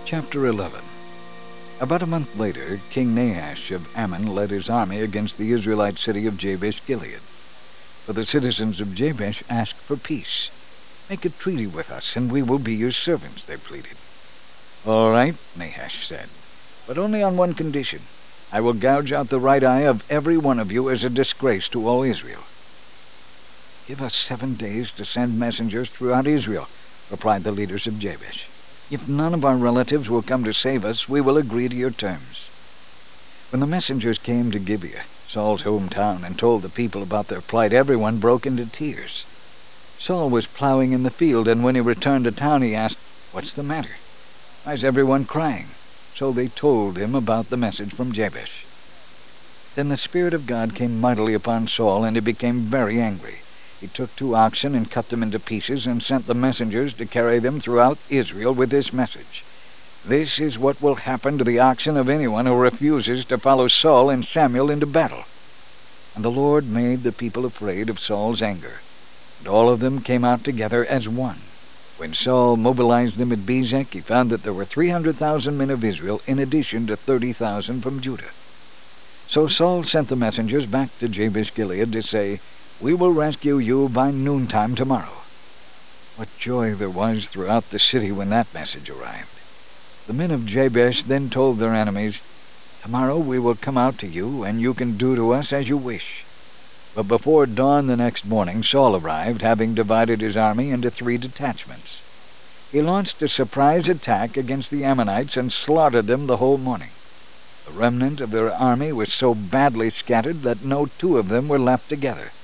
Chapter 11. About a month later, King Nahash of Ammon led his army against the Israelite city of Jabesh-Gilead. For the citizens of Jabesh asked for peace. "Make a treaty with us, and we will be your servants," they pleaded. "All right," Nahash said, "but only on one condition. I will gouge out the right eye of every one of you as a disgrace to all Israel." "Give us 7 days to send messengers throughout Israel," replied the leaders of Jabesh. "If none of our relatives will come to save us, we will agree to your terms." When the messengers came to Gibeah, Saul's hometown, and told the people about their plight, everyone broke into tears. Saul was plowing in the field, and when he returned to town, he asked, "What's the matter? Why is everyone crying?" So they told him about the message from Jabesh. Then the Spirit of God came mightily upon Saul, and he became very angry. He took 2 oxen and cut them into pieces, and sent the messengers to carry them throughout Israel with this message: "This is what will happen to the oxen of anyone who refuses to follow Saul and Samuel into battle." And the Lord made the people afraid of Saul's anger, and all of them came out together as one. When Saul mobilized them at Bezek, he found that there were 300,000 men of Israel, in addition to 30,000 from Judah. So Saul sent the messengers back to Jabesh-Gilead to say, "We will rescue you by noontime tomorrow." What joy there was throughout the city when that message arrived. The men of Jabesh then told their enemies, "Tomorrow we will come out to you, and you can do to us as you wish." But before dawn the next morning, Saul arrived, having divided his army into 3 detachments. He launched a surprise attack against the Ammonites and slaughtered them the whole morning. The remnant of their army was so badly scattered that no 2 of them were left together.